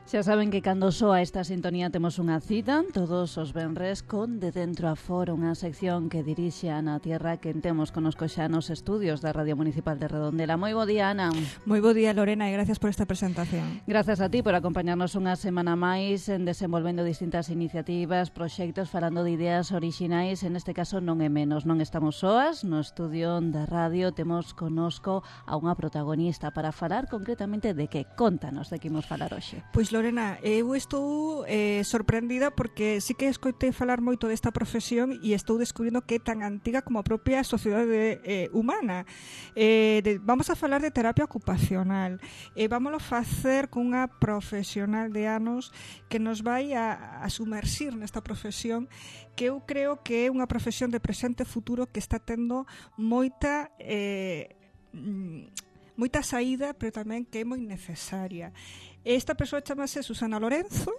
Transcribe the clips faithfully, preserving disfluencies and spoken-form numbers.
Xa saben que cando soa esta sintonía temos unha cita todos os venres con De Dentro a Fora, unha sección que dirixe Ana Tierra, que temos conosco xa nos estudios da Radio Municipal de Redondela. Moi bo día, Ana. Moi bo día, Lorena, e gracias por esta presentación. Gracias a ti por acompañarnos unha semana máis en desenvolvendo distintas iniciativas, proxectos, falando de ideas orixinais. En este caso non é menos, non estamos soas. No estudio da radio temos conosco a unha protagonista para falar concretamente de que. Contanos de que imos falar hoxe. Pois, Lorena, eu estou eh, sorprendida porque sí que escoitei falar moito desta profesión e estou descubrindo que é tan antiga como a propia sociedade eh, humana. Eh, de, vamos a falar de terapia ocupacional. E eh, vámoslo facer cunha profesional de anos que nos vai a, a sumersir nesta profesión, que eu creo que é unha profesión de presente e futuro que está tendo moita... Eh, moita saída, pero tamén que é moi necesaria. Esta persoa chamase Susana Lorenzo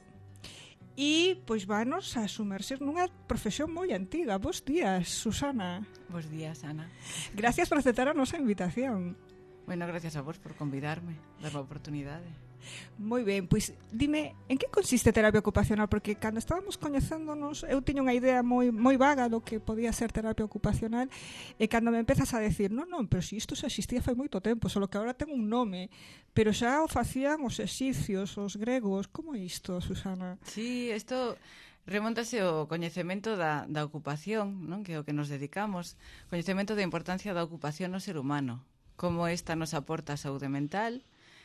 e, pois, vanos a sumerxir nunha profesión moi antiga. Bos días, Susana. Bos días, Ana. Gracias por aceptar a nosa invitación. Bueno, gracias a vos por convidarme, darme a oportunidade. Moi ben, pois dime, en que consiste terapia ocupacional? Porque cando estábamos coñecéndonos eu tiña unha idea moi moi vaga do que podía ser terapia ocupacional, e cando me empezas a decir, non, non, pero si isto xa existía fai moito tempo, só que agora ten un nome, pero xa o facían os exipcios, os gregos. Como é isto, Susana? Sí, isto remontase ao coñecemento da, da ocupación, non? Que é o que nos dedicamos, coñecemento da importancia da ocupación no ser humano, como esta nos aporta a saúde mental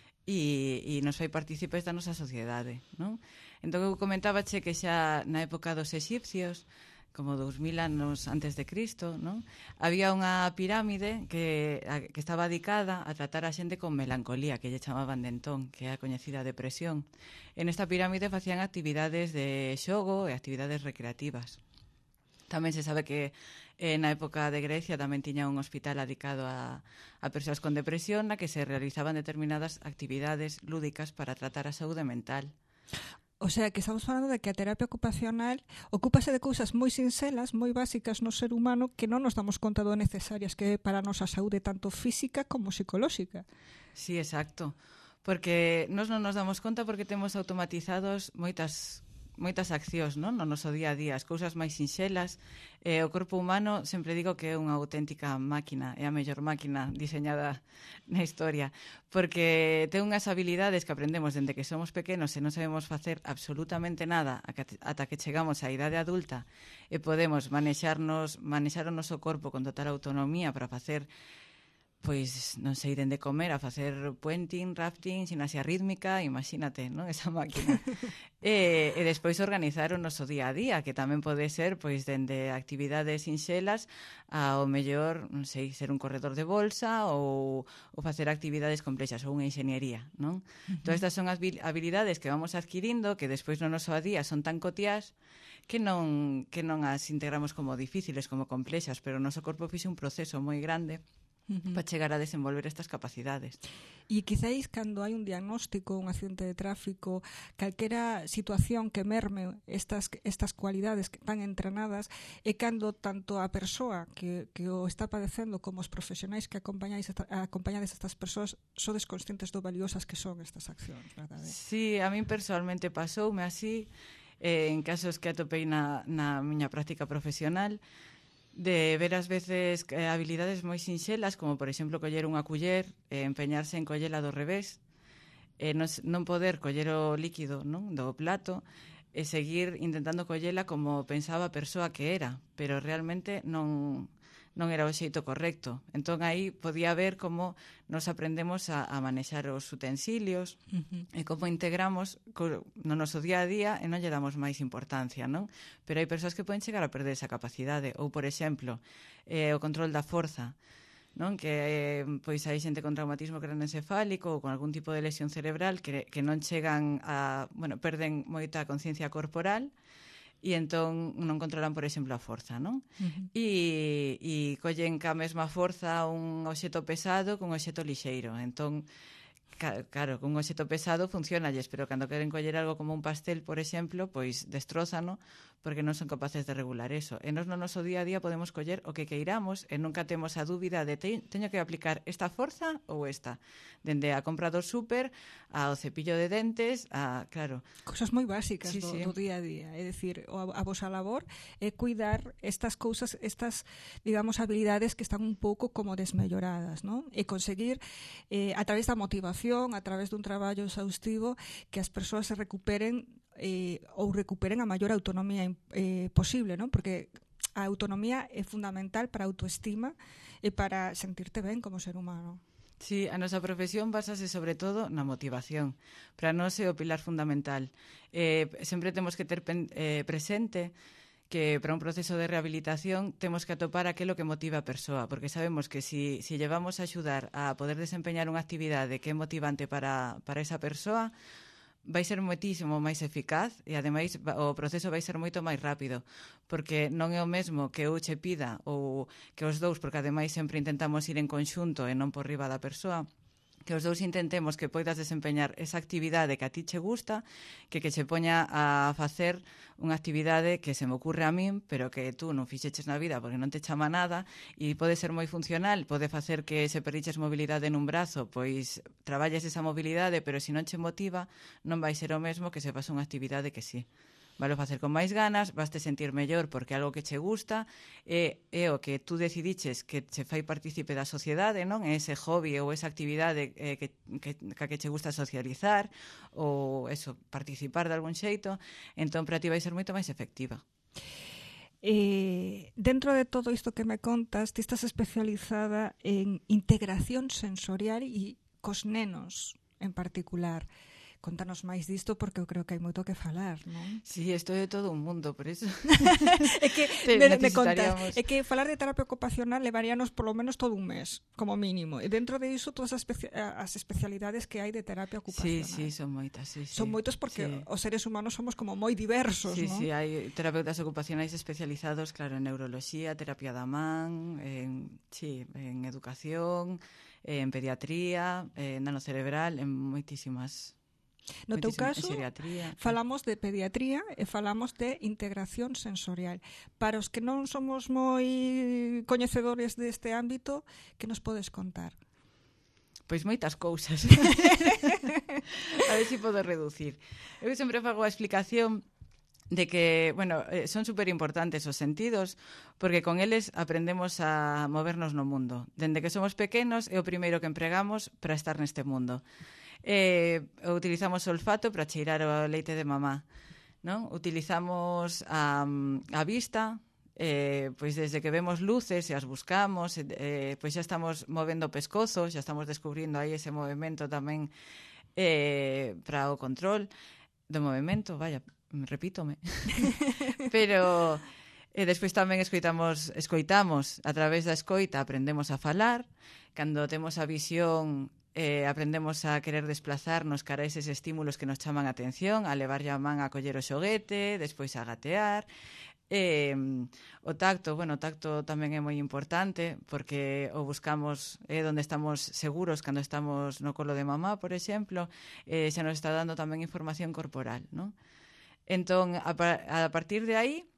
e, e nos fai partícipes da nosa sociedade, non? Entón eu comentábache que xa na época dos exipcios, como dous mil anos antes de Cristo, non? Había unha pirámide que, a, que estaba dedicada a tratar a xente con melancolía, que lle chamaban de entón, que é a coñecida depresión. En esta pirámide facían actividades de xogo e actividades recreativas. Tamén se sabe que eh, na época de Grecia tamén tiña un hospital dedicado a, a persoas con depresión, na que se realizaban determinadas actividades lúdicas para tratar a saúde mental. O sea, que estamos falando de que a terapia ocupacional ocúpase de cousas moi sinxelas, moi básicas no ser humano, que non nos damos conta do necesarias que é para a nosa saúde, tanto física como psicolóxica. Sí, exacto. Porque nós non nos damos conta porque temos automatizados moitas moitas accións, non? No noso día a día, as cousas máis sinxelas. Eh, o corpo humano sempre digo que é unha auténtica máquina, é a mellor máquina diseñada na historia, porque ten unhas habilidades que aprendemos dende que somos pequenos e non sabemos facer absolutamente nada ata que chegamos á idade adulta e podemos manexarnos, manexar o noso corpo con total autonomía para facer, pois, non sei, dende comer a facer puenting, rafting, gimnasia rítmica, imagínate, non? Esa máquina. e, e despois organizar o noso día a día, que tamén pode ser, pois, dende actividades sinxelas ao mellor, non sei, ser un corredor de bolsa ou, ou facer actividades complexas ou unha enxeñería, non? Uh-huh. Todas estas son as habilidades que vamos adquirindo, que despois no noso día son tan cotiás que non, que non as integramos como difíciles, como complexas, pero o noso corpo fixe un proceso moi grande Uh-huh. para chegar a desenvolver estas capacidades. E quizáis cando hai un diagnóstico, un accidente de tráfico, calquera situación que merme estas, estas cualidades que están entrenadas, é cando tanto a persoa que, que o está padecendo como os profesionais que acompañáis acompañades estas persoas sodes conscientes do valiosas que son estas accións, verdade? Sí, a min personalmente pasoume así, eh, en casos que atopei na, na miña práctica profesional, de ver ás veces eh, habilidades moi sinxelas, como por exemplo coller unha culler e eh, empeñarse en collela do revés, eh, non, non poder coller o líquido, non, do plato e seguir intentando collela como pensaba a persoa que era, pero realmente non, non era o xeito correcto. Entón aí podía ver como nos aprendemos a, a manexar os utensilios uh-huh. e como integramos co, no noso día a día e non lle damos máis importancia, non? Pero hai persoas que poden chegar a perder esa capacidade. Ou, por exemplo, eh, o control da forza, non? Que eh, pois hai xente con traumatismo craneoencefálico ou con algún tipo de lesión cerebral que, que non chegan a, bueno, perden moita conciencia corporal e entón non controlan, por exemplo, a forza, non? Uh-huh. E, e collen ca mesma forza un obxeto pesado con un obxeto lixeiro. Entón, Claro, con un obxeto pesado funcionalles, pero cando queren coller algo como un pastel, por exemplo, pois destrózano porque non son capaces de regular eso. E nos no noso día a día podemos coller o que queiramos e nunca temos a dúbida de te, teño que aplicar esta forza ou esta. Dende a compra do súper, ao cepillo de dentes, a, claro... Cosas moi básicas sí, do, sí. do día a día. É dicir, a, a vosa labor é cuidar estas cousas, estas, digamos, habilidades que están un pouco como desmelloradas, non? E conseguir, eh, a través da motivación, a través dun traballo exhaustivo, que as persoas se recuperen eh, ou recuperen a maior autonomía eh, posible, non? Porque a autonomía é fundamental para a autoestima e para sentirte ben como ser humano. Sí, a nosa profesión basase sobre todo na motivación. Para nós é o pilar fundamental. Eh, sempre temos que ter pen, eh, presente que para un proceso de rehabilitación temos que atopar aquilo que motiva a persoa, porque sabemos que si, si llevamos a axudar a poder desempeñar unha actividade que é motivante para, para esa persoa, vai ser moitísimo máis eficaz e, ademais, o proceso vai ser moito máis rápido, porque non é o mesmo que eu che pida ou que os dous, porque, ademais, sempre intentamos ir en conxunto e non por riba da persoa, que os dous intentemos que poidas desempeñar esa actividade que a ti che gusta, que que che poña a facer unha actividade que se me ocurre a min, pero que tú non fixeches na vida porque non te chama nada, e pode ser moi funcional, pode facer que se perdiches mobilidade nun brazo, pois traballes esa mobilidade, pero se non che motiva, non vai ser o mesmo que se faz unha actividade que sí. Valo facer con máis ganas, vaste sentir mellor porque é algo que che gusta, e é o que tú decidiches que che fai partícipe da sociedade, non? É ese hobby ou esa actividade eh, que, que, que che gusta socializar ou eso, participar de algún xeito, entón para ti vai ser moito máis efectiva. Eh, dentro de todo isto que me contas, ti estás especializada en integración sensorial e cos nenos en particular. Contanos máis disto porque eu creo que hai moito que falar, non? Sí, isto é todo un mundo, por eso. É que me, me contas, é que falar de terapia ocupacional levaríanos polo menos todo un mes, como mínimo. E dentro de iso todas as, especia as especialidades que hai de terapia ocupacional. Sí, sí, son moitas, sí, sí. Son moitos porque sí. Os seres humanos somos como moi diversos, sí, non? Sí, sí, hai terapeutas ocupacionais especializados, claro, en neuroloxía, terapia da man, en, sí, en educación, en pediatría, en nanocerebral, en moitísimas. No teu caso, falamos de pediatría e falamos de integración sensorial. Para os que non somos moi coñecedores deste ámbito, que nos podes contar? Pois moitas cousas. A ver se si podo reducir. Eu sempre fago a explicación de que, bueno, eh, son super importantes os sentidos, porque con eles aprendemos a movernos no mundo. Dende que somos pequenos é o primeiro que empregamos para estar neste mundo. Eh, utilizamos o olfato para cheirar o leite de mamá, non? Utilizamos a, a vista, eh, pois desde que vemos luces e as buscamos, eh, pois xa estamos movendo o pescozo, xa estamos descubrindo aí ese movimento tamén eh, para o control do movimento, vaya, repítome. Pero e despois tamén escoitamos, escoitamos a través da escoita aprendemos a falar, cando temos a visión eh, aprendemos a querer desplazarnos cara a eses estímulos que nos chaman a atención, a levar a man a coller o xoguete, despois a gatear. Eh, o tacto, bueno, o tacto tamén é moi importante porque o buscamos é eh, onde estamos seguros cando estamos no colo de mamá, por exemplo, eh, xa nos está dando tamén información corporal, non? Entón, a, a partir de aí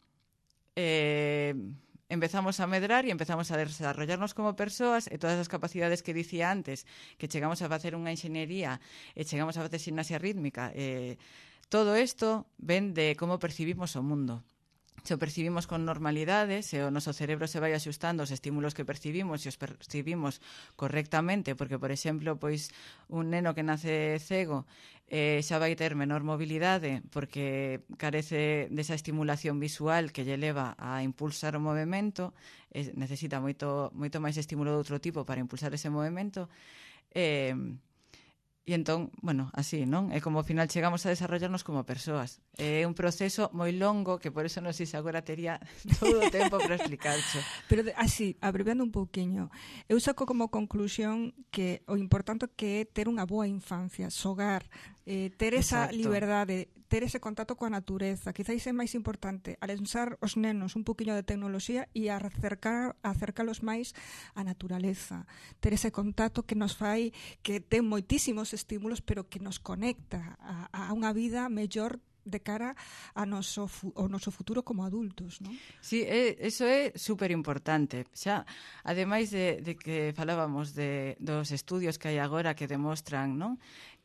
eh, empezamos a medrar e empezamos a desarrollarnos como persoas e todas as capacidades que dicía antes, que chegamos a facer unha enxeñería e chegamos a facer gimnasia rítmica, eh, todo isto ven de como percibimos o mundo. Se o percibimos con normalidade, se o noso cerebro se vai axustando aos estímulos que percibimos e os percibimos correctamente, porque, por exemplo, pois un neno que nace cego eh, xa vai ter menor mobilidade porque carece desa estimulación visual que lle leva a impulsar o movimento, eh, necesita moito, moito máis estímulo de outro tipo para impulsar ese movimento, eh, e entón, bueno, así, non? É como ao final chegamos a desarrollarnos como persoas. É un proceso moi longo que por eso non sei se agora tería todo o tempo para explicarcho. Pero así, abreviando un pouquiño, eu saco como conclusión que o importante que é ter unha boa infancia, xogar, eh, ter esa Exacto. liberdade, ter ese contacto coa natureza. Quizáis é máis importante alensar os nenos un poquinho de tecnoloxía e acercar, acercalos máis á naturaleza. Ter ese contacto que nos fai, que ten moitísimos estímulos, pero que nos conecta a, a unha vida mellor de cara a noso, ao noso futuro como adultos, non? Sí, é, eso é super importante. Xa, ademais de, de que falábamos de, dos estudios que hai agora que demostran, non,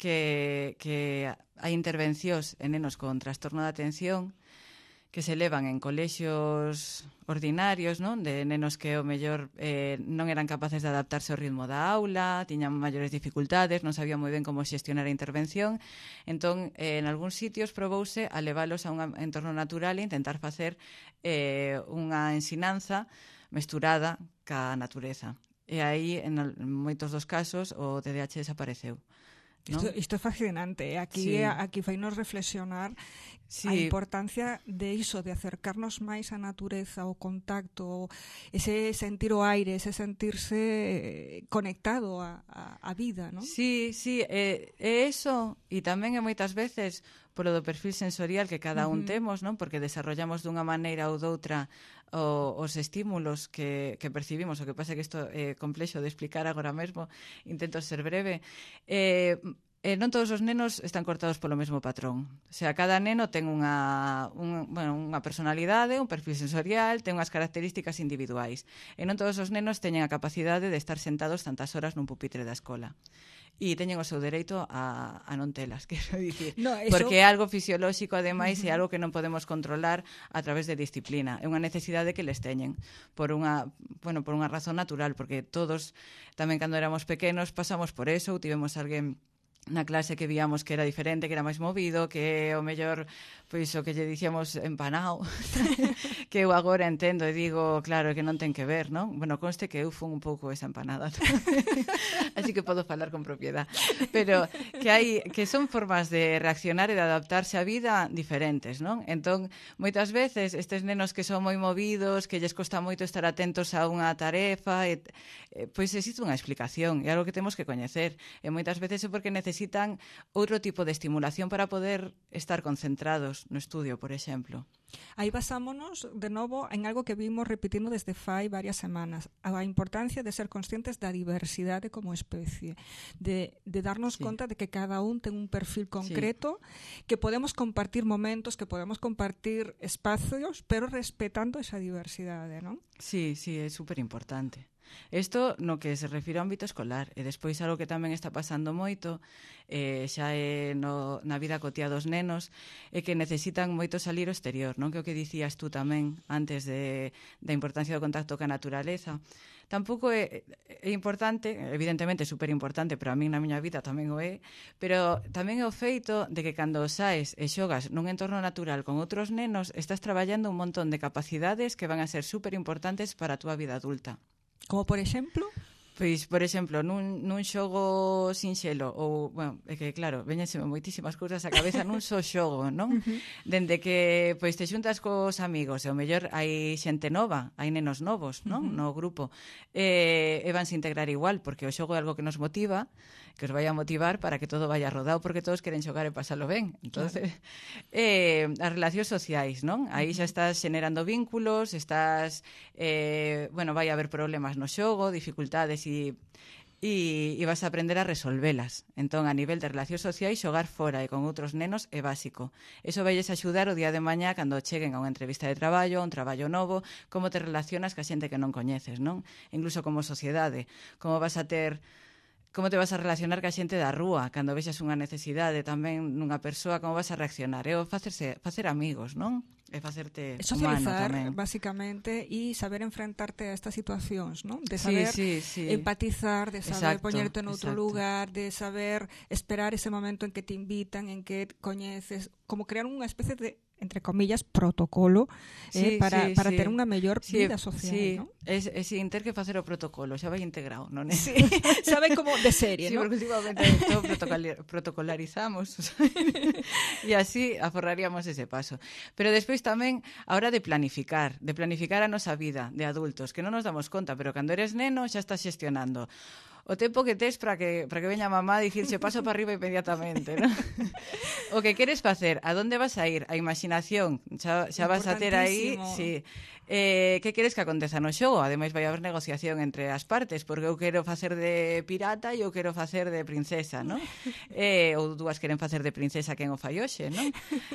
que, que hai intervencións en nenos con trastorno de atención que se levan en colexios ordinarios, non? De nenos que o mellor eh, non eran capaces de adaptarse ao ritmo da aula, tiñan maiores dificultades, non sabían moi ben como xestionar a intervención. Entón, eh, en algúns sitios probouse a leválos a un entorno natural e intentar facer eh, unha ensinanza mesturada ca natureza. E aí, en, en moitos dos casos, o T D A H desapareceu. ¿No? Isto, isto é fascinante. Aquí, Sí. aquí fainos reflexionar Sí. a importancia de iso, de acercarnos máis á natureza, o contacto, ese sentir o aire, ese sentirse conectado á, á, á vida, non? Sí, sí, é, é eso, e tamén é moitas veces polo do perfil sensorial que cada un Uh-huh. temos, non? Porque desarrollamos dunha maneira ou doutra o, os estímulos que, que percibimos. O que pasa é que isto é complexo de explicar agora mesmo, intento ser breve. Eh, Eh, non todos os nenos están cortados polo mesmo patrón. O sea, cada neno ten unha, un, bueno, unha personalidade, un perfil sensorial, ten unhas características individuais. E non todos os nenos teñen a capacidade de estar sentados tantas horas nun pupitre da escola. E teñen o seu dereito a, a non telas, quero dicir. No, eso... Porque é algo fisiolóxico, ademais, Uh-huh. é algo que non podemos controlar a través de disciplina. É unha necesidade que les teñen por unha, bueno, por unha razón natural, porque todos, tamén cando éramos pequenos, pasamos por eso, ou tivemos alguén na clase que víamos que era diferente, que era máis movido, que o mellor, pois o que lle dicíamos empanao, que eu agora entendo e digo, claro, que non ten que ver, non? Bueno, conste que eu fun un pouco esa empanada, así que podo falar con propiedad. Pero que hai que son formas de reaccionar e de adaptarse á vida diferentes, non? Entón, moitas veces estes nenos que son moi movidos, que lles costa moito estar atentos a unha tarefa, e, e, pois existe unha explicación, é algo que temos que coñecer. E moitas veces é porque necesitan necesitan outro tipo de estimulación para poder estar concentrados no estudio, por exemplo. Aí basámonos de novo en algo que vimos repetindo desde fai varias semanas, a importancia de ser conscientes da diversidade como especie, de, de darnos Sí. conta de que cada un ten un perfil concreto, sí. que podemos compartir momentos, que podemos compartir espacios, pero respetando esa diversidade, non? Sí, sí, é super importante. Isto no que se refire ao ámbito escolar, e despois algo que tamén está pasando moito, eh, xa é no, na vida cotiá dos nenos, é que necesitan moito salir ao exterior, non? Que o que dicías tú tamén antes de, da importancia do contacto ca naturaleza. Tampouco é, é importante, evidentemente é super importante, pero a mí na miña vida tamén o é, pero tamén é o feito de que cando saes e xogas nun entorno natural con outros nenos, estás traballando un montón de capacidades que van a ser super importantes para a túa vida adulta. Como por exemplo? Pois, por exemplo, nun, nun xogo sinxelo, ou, bueno, é que, claro, veñenseme moitísimas cousas á cabeza nun só xogo, non? Uh-huh. Dende que, pois, te xuntas cos amigos, e o mellor hai xente nova, hai nenos novos, non? Uh-huh. No grupo, e, e vanse integrar igual, porque o xogo é algo que nos motiva, que os vai a motivar para que todo vaya rodado, porque todos queren xogar e pasalo ben. Entonces, claro. eh, as relacións sociais, non? Aí xa estás xenerando vínculos, estás, eh, bueno, vai haber problemas no xogo, dificultades e, e, e vas a aprender a resolvelas. Entón, a nivel de relacións sociais, xogar fora e con outros nenos é básico. Eso vailles axudar o día de mañá cando cheguen a unha entrevista de traballo, a un traballo novo, como te relacionas ca xente que non coñeces, non? Incluso como sociedade, como vas a ter... Como te vas a relacionar ca xente da rúa cando vexas unha necesidade tamén nunha persoa, como vas a reaccionar? É o facerse, facer amigos, non? É facerte socializar, humano tamén. Basicamente, e saber enfrentarte a estas situacións, non? De saber sí, sí, sí. empatizar, de saber Exacto, poñerte noutro exacto. lugar, de saber esperar ese momento en que te invitan, en que coñeces, como crear unha especie de, entre comillas, protocolo sí, eh, para, sí, para sí. ter unha mellor sí, vida social, sí. non? É, é sin ter que facer o protocolo, xa vai integrado, non é? Sí, sabe como de serie, sí, non? porque últimamente todo protocolarizamos e así aforraríamos ese paso. Pero despois tamén a hora de planificar, de planificar a nosa vida de adultos, que non nos damos conta, pero cando eres neno xa estás xestionando o tempo que tes para que para que veña mamá a dicirche paso para arriba inmediatamente, ¿no? O que queres facer, a donde vas a ir, a imaginación, xa, xa vas a ter aí, sí. Eh, que queres que aconteza no xogo? Ademais vai haber negociación entre as partes, porque eu quero facer de pirata e eu quero facer de princesa, non? Eh, ou dúas queren facer de princesa, quen o fai hoxe, non?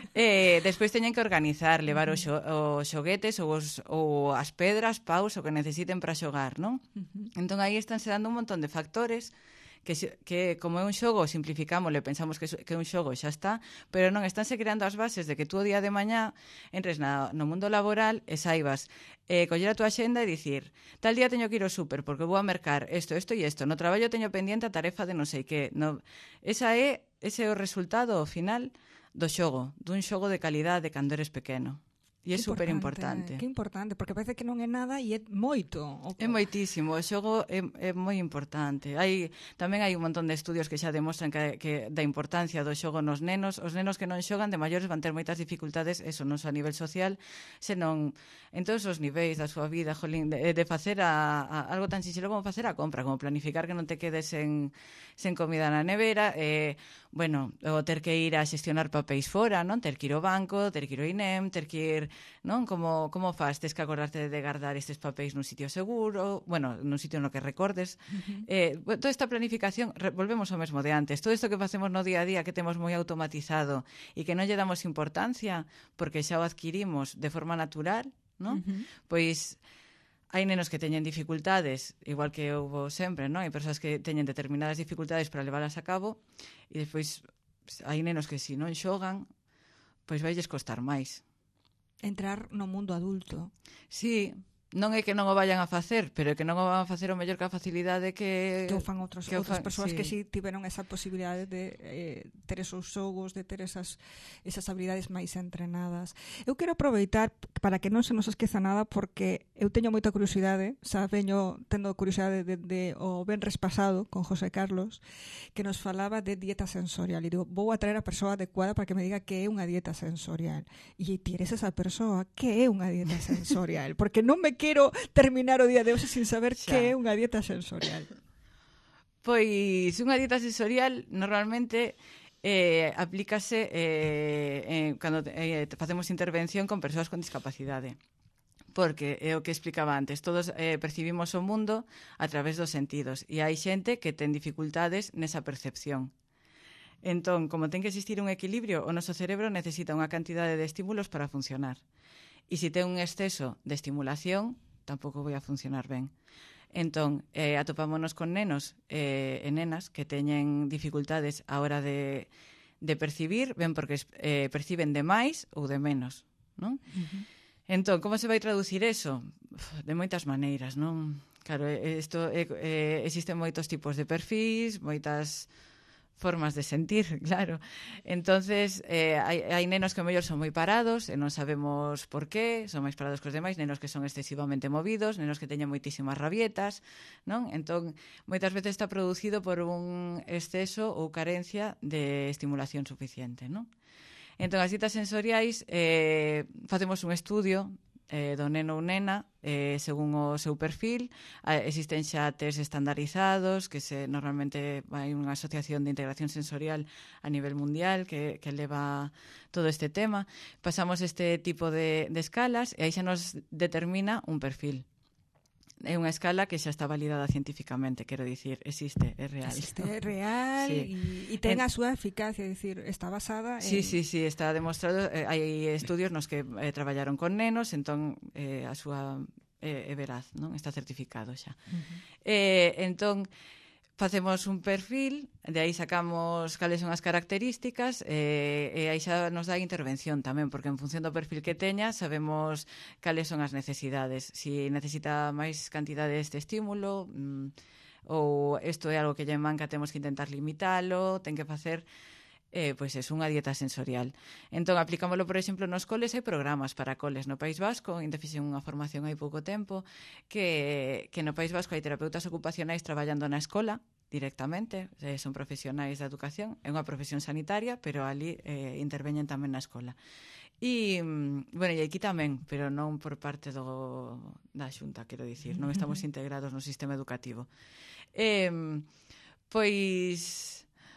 Eh, despois teñen que organizar, levar os, xo, os xoguetes ou, os, ou as pedras, paus, o que necesiten para xogar, non? Entón aí estánse dando un montón de factores que, que como é un xogo, simplificámosle, pensamos que, que é un xogo xa está, pero non, estánse creando as bases de que tú o día de mañá entres na, no mundo laboral e saibas eh, coller a tua xenda e dicir tal día teño que ir ao súper porque vou a mercar isto, isto e isto, no traballo teño pendiente a tarefa de non sei que. No, esa é, ese é o resultado ao final do xogo, dun xogo de calidade cando eres pequeno. E é super importante. Que importante, porque parece que non é nada e é moito. É moitísimo, o xogo é, é moi importante. Hai, tamén hai un montón de estudios que xa demostran que, que da importancia do xogo nos nenos. Os nenos que non xogan de maiores van ter moitas dificultades, eso non só a nivel social, senón en todos os niveis da súa vida, jolín, de, de facer a, a, algo tan sinxelo como facer a compra, como planificar que non te quedes sen, sen comida na nevera, eh, bueno, o ter que ir a xestionar papéis fora, non? Ter que ir ao banco, ter que ir ao I N E M, ter que ir, non? Como, como faz? Tes que acordarte de guardar estes papéis nun sitio seguro, bueno, nun sitio no que recordes. Uh-huh. Eh, toda esta planificación, volvemos ao mesmo de antes, todo isto que facemos no día a día, que temos moi automatizado e que non lle damos importancia porque xa o adquirimos de forma natural, non? Uh-huh. Pois hai nenos que teñen dificultades, igual que houve sempre, non? Hai persoas que teñen determinadas dificultades para leválas a cabo e despois hai nenos que se non xogan, pois vailles costar máis. Entrar no mundo adulto. Sí, non é que non o vayan a facer, pero é que non o van a facer o mellor que a facilidade que... Que o fan outros, que outras fan, persoas sí. que si tiveron esa posibilidade de eh, ter esos xogos, de ter esas, esas habilidades máis entrenadas. Eu quero aproveitar para que non se nos esqueza nada, porque eu teño moita curiosidade, xa veño tendo curiosidade de, de, de o venres pasado con José Carlos, que nos falaba de dieta sensorial. E digo, vou a traer a persoa adecuada para que me diga que é unha dieta sensorial. E ti eres esa persoa, que é unha dieta sensorial? Porque non me quero terminar o día de hoxe sin saber xa. Que é unha dieta sensorial. Pois unha dieta sensorial normalmente eh, aplícase eh, eh, cando eh, facemos intervención con persoas con discapacidade. Porque é o que explicaba antes, todos eh, percibimos o mundo a través dos sentidos e hai xente que ten dificultades nesa percepción. Entón, como ten que existir un equilibrio, o noso cerebro necesita unha cantidade de estímulos para funcionar. E se ten un exceso de estimulación, tampouco vai a funcionar ben. Entón, eh, atopámonos con nenos eh, e nenas que teñen dificultades a hora de, de percibir, ben porque eh, perciben de máis ou de menos, non? Uh-huh. Entón, como se vai traducir eso? De moitas maneiras, non? Claro, isto, eh, eh, existen moitos tipos de perfis, moitas formas de sentir, claro. Entonces, eh, hai, hai nenos que mellor son moi parados e non sabemos por qué, son máis parados que os demais, nenos que son excesivamente movidos, nenos que teñen moitísimas rabietas, non? Entón, moitas veces está producido por un exceso ou carencia de estimulación suficiente, non? Entón, as dietas sensoriais, eh, facemos un estudio eh, do neno ou nena eh, según o seu perfil. Eh, existen xa test estandarizados que se normalmente hai unha asociación de integración sensorial a nivel mundial que, que leva todo este tema. Pasamos este tipo de, de escalas e aí xa nos determina un perfil. É unha escala que xa está validada científicamente, quero dicir, existe, é real. Existe, é real e sí. ten a súa eficacia, é dicir, está basada en... Sí, sí, sí, está demostrado, eh, hai estudios nos que eh, traballaron con nenos, entón eh, a súa eh, é veraz, non? Está certificado xa. Uh-huh. Eh, entón, facemos un perfil, de aí sacamos cales son as características e, e aí xa nos dá intervención tamén, porque en función do perfil que teña sabemos cales son as necesidades. Si necesita máis cantidade deste estímulo mmm, ou isto é algo que lle manca, temos que intentar limitalo, ten que facer eh, pois é unha dieta sensorial. Entón, aplicámoslo, por exemplo, nos coles, hai programas para coles no País Vasco, ainda fixen unha formación hai pouco tempo, que, que no País Vasco hai terapeutas ocupacionais traballando na escola, directamente, eh, son profesionais da educación, é unha profesión sanitaria, pero ali eh, interveñen tamén na escola. E, bueno, e aquí tamén, pero non por parte do, da Xunta, quero dicir, non estamos integrados no sistema educativo. Eh, pois...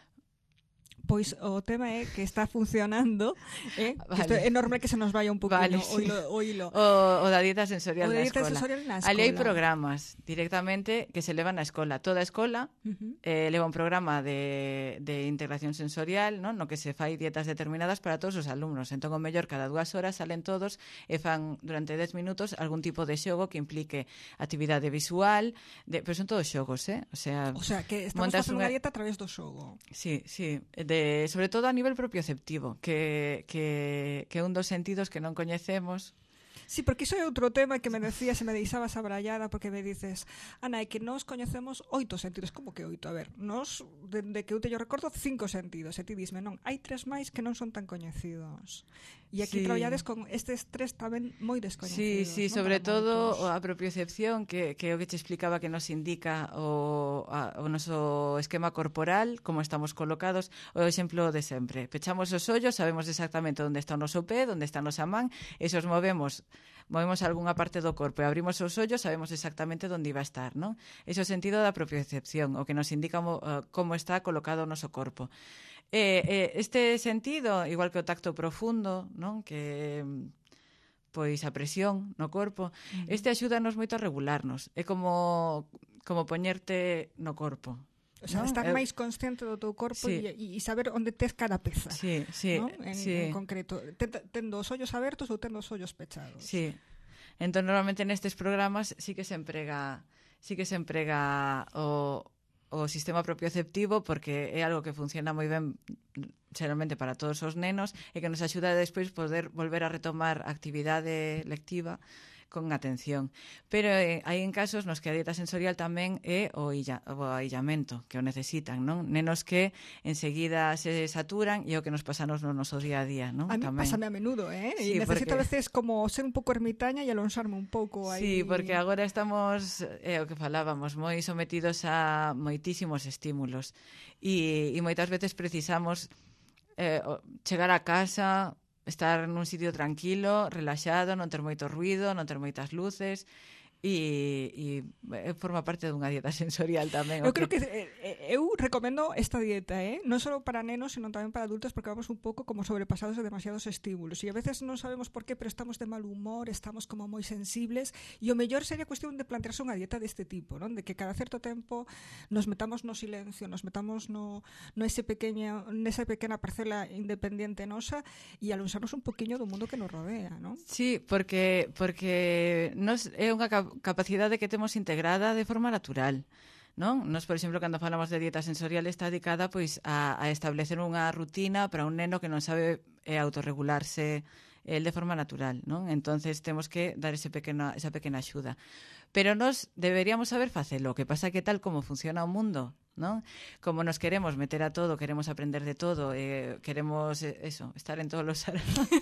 Pois o tema é que está funcionando, eh? Vale. Isto é normal que se nos vaya un poquinho vale, sí. o, hilo, o hilo. O, o da dieta sensorial o na dieta escola. Sensorial na escola. Ali hai programas directamente que se levan na escola. Toda a escola uh-huh. eh, leva un programa de, de integración sensorial, ¿no? No que se fai dietas determinadas para todos os alumnos. Entón, o mellor, cada dúas horas salen todos e fan durante dez minutos algún tipo de xogo que implique actividade visual, de, pero son todos xogos, eh? O sea, o sea que estamos facendo unha dieta a través do xogo. Sí, sí, de sobre todo a nivel propioceptivo, que, que, que é un dos sentidos que non coñecemos. Sí, porque iso é outro tema que me decías e me deixabas abrallada porque me dices, Ana, é que nós coñecemos oito sentidos. Como que oito? A ver, nós, dende que eu teño recordo, cinco sentidos. E ti disme, non, hai tres máis que non son tan coñecidos. E aquí sí. traballades con estes tres tamén moi descoñecidos. Sí, sí, ¿no? sobre Para todo moitos. a propiocepción, que, que é o que te explicaba que nos indica o, a, o noso esquema corporal, como estamos colocados, o exemplo de sempre. Pechamos os ollos, sabemos exactamente onde está o noso pé, onde está a nosa man, e se os movemos movemos algunha parte do corpo e abrimos os ollos, sabemos exactamente onde iba a estar, non? Ese é o sentido da propiocepción, o que nos indica uh, como está colocado o noso corpo. Eh, eh, este sentido, igual que o tacto profundo, non? Que pois a presión no corpo, uh-huh. este axúdanos moito a regularnos. É como como poñerte no corpo. O sea, ¿no? Estar eh, máis consciente do teu corpo e sí. saber onde tes cada peza. Sí, sí, ¿no? en, sí. en concreto. Tendo os ollos abertos ou tendo os ollos pechados. Sí. Entón, normalmente nestes programas sí que se emprega sí que se emprega o, o sistema propioceptivo porque é algo que funciona moi ben xeralmente para todos os nenos e que nos axuda a despois poder volver a retomar a actividade lectiva con atención. Pero eh, hai en casos nos que a dieta sensorial tamén é o, illa, o aillamento, que o necesitan, non? Nenos que enseguida se saturan e o que nos pasa nos no noso día a día, non? A mí tamén. pásame a menudo, eh? Sí, e necesito porque... a veces como ser un pouco ermitaña e alonsarme un pouco aí. Sí, porque agora estamos, é eh, o que falábamos, moi sometidos a moitísimos estímulos e, e moitas veces precisamos eh, chegar a casa, estar nun sitio tranquilo, relaxado, non ter moito ruido, non ter moitas luces e, e forma parte dunha dieta sensorial tamén. Eu creo que, que eh, eu recomendo esta dieta, eh? non só para nenos, sino tamén para adultos, porque vamos un pouco como sobrepasados de demasiados estímulos e a veces non sabemos por qué, pero estamos de mal humor, estamos como moi sensibles e o mellor sería cuestión de plantearse unha dieta deste tipo, non? De que cada certo tempo nos metamos no silencio, nos metamos no, no ese pequeña, nesa pequena parcela independiente nosa e alonsarnos un poquinho do mundo que nos rodea, non? Sí, porque porque nos é unha capacidade que temos integrada de forma natural, non? Nos, por exemplo, cando falamos de dieta sensorial está dedicada pois a, a establecer unha rutina para un neno que non sabe eh, autorregularse el de forma natural, non? Entonces temos que dar ese pequeno, esa pequena axuda. Pero nos deberíamos saber facelo, que pasa que tal como funciona o mundo, non? Como nos queremos meter a todo, queremos aprender de todo, eh, queremos eh, eso, estar en todos los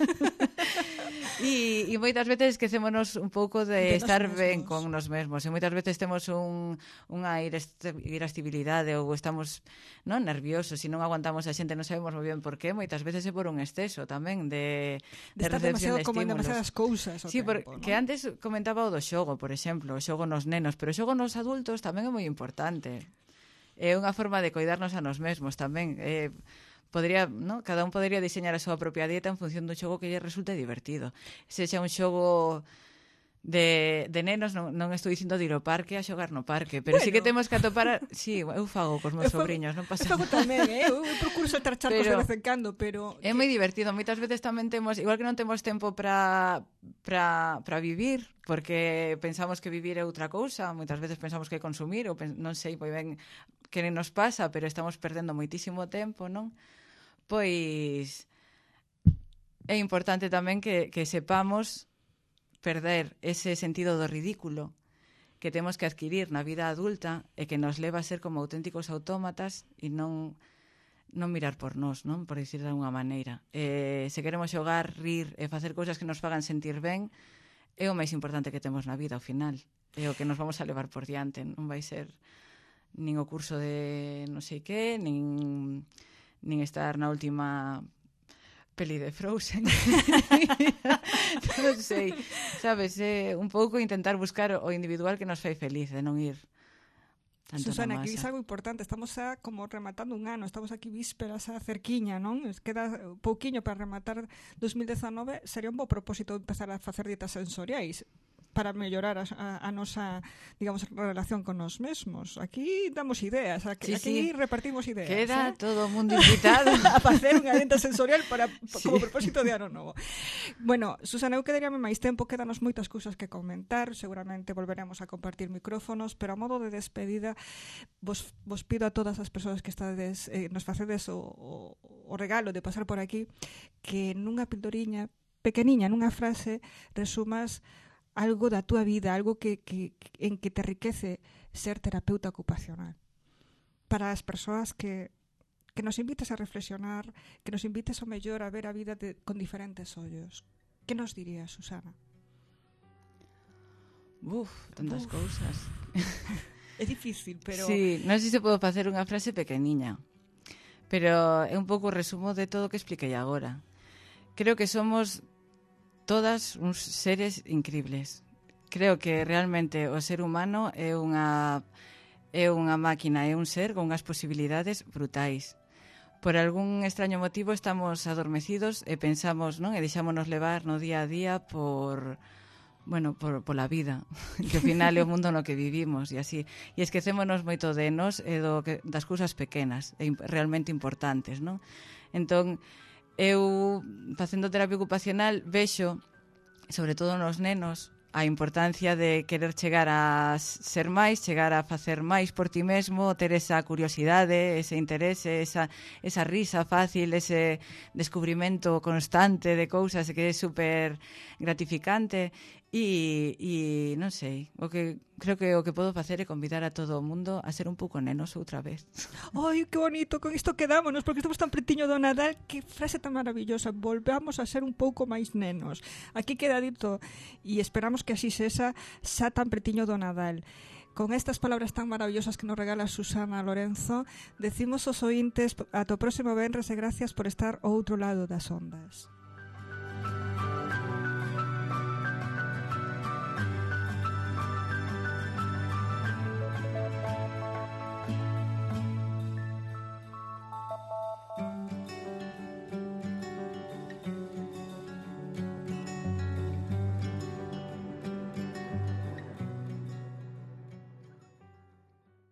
E, e moitas veces esquecémonos un pouco de, de estar ben con nos mesmos. E moitas veces temos un, unha irascibilidade ou estamos non nerviosos e non aguantamos a xente, non sabemos moi ben por qué. Moitas veces é por un exceso tamén de, de, de recepción de estímulos. Como en demasiadas cousas. Sí, tempo, porque ¿no? Antes comentaba o do xogo, por exemplo, o xogo nos nenos, pero o xogo nos adultos tamén é moi importante. É unha forma de coidarnos a nos mesmos tamén. É... Podría, ¿no? Cada un podría diseñar a súa propia dieta en función dun xogo que lle resulte divertido. Se xa un xogo de, de nenos, non, non estou dicindo de ir ao parque a xogar no parque, pero bueno, sí que temos que atopar a... Sí, eu fago cos meus sobriños, non pasa nada. Eu fago tamén, eh? Eu procuro saltar charcos de vez en cando, pero... É moi divertido, moitas veces tamén temos, igual que non temos tempo para para para vivir, porque pensamos que vivir é outra cousa, moitas veces pensamos que é consumir, ou non sei moi ben que nos pasa, pero estamos perdendo moitísimo tempo, non? Pois é importante tamén que, que sepamos perder ese sentido do ridículo que temos que adquirir na vida adulta e que nos leva a ser como auténticos autómatas e non, non mirar por nós, non? Por dicir de alguna maneira. Eh, se queremos xogar, rir e facer cousas que nos fagan sentir ben, é o máis importante que temos na vida ao final. É o que nos vamos a levar por diante. Non vai ser nin o curso de non sei que, nin... nin estar na última peli de Frozen. Non sei, sabes, é un pouco intentar buscar o individual que nos fai feliz, de non ir tanto Susana, na aquí masa. é algo importante, estamos a como rematando un ano, estamos aquí vísperas a cerquiña, non? Queda pouquiño para rematar dos mil dezanove, sería un bo propósito empezar a facer dietas sensoriais para mellorar a, a, a nosa, digamos, relación con nós mesmos. Aquí damos ideas, aquí, Sí, aquí sí. repartimos ideas. Queda eh? todo o mundo invitado. A facer unha dieta sensorial para, Sí. como propósito de ano novo. Bueno, Susana, eu quedaríame máis tempo, quedanos moitas cousas que comentar, seguramente volveremos a compartir micrófonos, pero a modo de despedida vos, vos pido a todas as persoas que estades, eh, nos facedes o, o, o regalo de pasar por aquí, que nunha pildoriña pequeniña, nunha frase, resumas algo da túa vida, algo que, que, en que te enriquece ser terapeuta ocupacional. Para as persoas que, que nos invites a reflexionar, que nos invites ao mellor a ver a vida de, con diferentes ollos. Que nos dirías, Susana? Uf, tantas Uf. cousas. É difícil, pero... Sí, non sei se podo facer unha frase pequeniña, pero é un pouco o resumo de todo o que expliquei agora. Creo que somos todas uns seres incribles. Creo que realmente o ser humano é unha é unha máquina, é un ser con unhas posibilidades brutais. Por algún extraño motivo estamos adormecidos e pensamos, non, e deixámonos levar no día a día por bueno, por pola vida, que ao final é o mundo no que vivimos e así. E esquecémonos moito de nós e do que, das cousas pequenas e realmente importantes, non? Entón, eu, facendo terapia ocupacional, vexo, sobre todo nos nenos, a importancia de querer chegar a ser máis, chegar a facer máis por ti mesmo, ter esa curiosidade, ese interese, esa, esa risa fácil, ese descubrimento constante de cousas que é super gratificante. E, e non sei, o que creo que o que podo facer é convidar a todo o mundo a ser un pouco nenos outra vez. Ai, que bonito, con isto quedámonos, porque estamos tan pretiño do Nadal, que frase tan maravillosa, volvamos a ser un pouco máis nenos. Aquí queda dito, e esperamos que así sexa, xa tan pretiño do Nadal. Con estas palabras tan maravillosas que nos regala Susana Lorenzo, decimos aos ointes ata o próximo venres e gracias por estar ao outro lado das ondas.